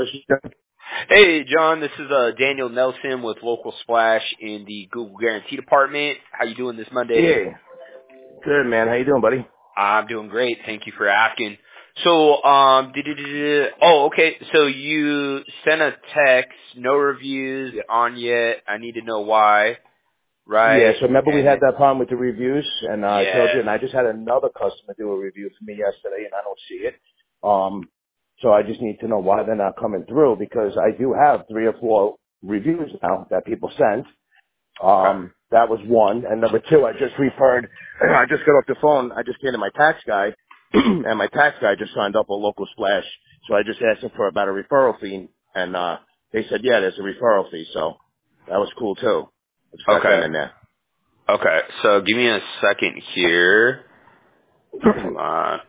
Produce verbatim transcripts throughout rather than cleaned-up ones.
Hey, John, this is uh, Daniel Nelson with Local Splash in the Google Guarantee Department. How you doing this Monday? Yeah. Good, man. How you doing, buddy? I'm doing great. Thank you for asking. So, um, did oh, okay. So you sent a text, no reviews Yeah. on yet. I need to know why, Yeah, right? so remember we And had that problem with the reviews, and uh, I told you, yes, and I just had another customer do a review for me yesterday, and I don't see it. Um, so I just need to know why they're not coming through, because I do have three or four reviews now that people sent. okay, Um, that was one. And number two, I just referred, I just got off the phone, I just came to my tax guy, and my tax guy just signed up a Local Splash. So I just asked him for about a referral fee, and uh, they said, yeah, there's a referral fee. So that was cool, too. Let's got them okay, in there. okay. So give me a second here. Hold on.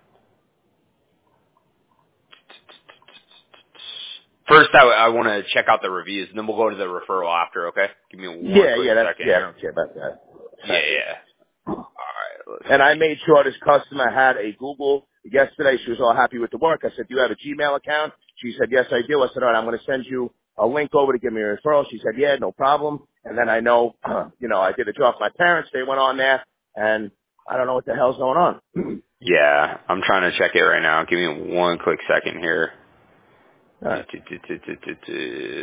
First, I, I want to check out the reviews, and then we'll go to the referral after, okay? Give me one Yeah, quick yeah, that's, second yeah, I here. don't care about that. Yeah, That's it. yeah. All right, let's And I see. made sure this customer had a Google. Yesterday, she was all happy with the work. I said, do you have a Gmail account? She said, yes, I do. I said, all right, I'm going to send you a link over to give me a referral. She said, yeah, no problem. And then I know, you know, I did a job for my parents. They went on there, and I don't know what the hell's going on. Yeah, I'm trying to check it right now. Give me one quick second here. All Do, right. do, do, do, do, do, do.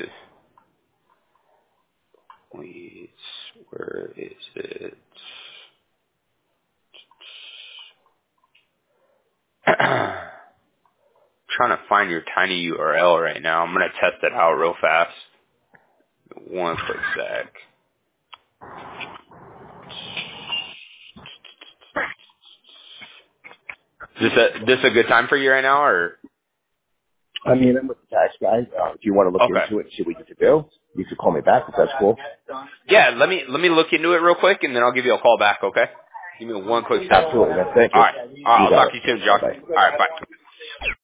Please, where is it? Trying to find your tiny U R L right now. I'm gonna test it out real fast. One quick sec. Is this a this a good time for you right now, or? I mean, I'm with the tax guy. Uh, if you want to look Okay. into it and see what you can do, you can call me back if that's cool. Yeah, let me let me look into it real quick, and then I'll give you a call back. Okay? Give me one quick second. Absolutely, man. Thank All you. right. All right. You I'll got talk it. to you soon, John. Bye-bye. All right. Bye.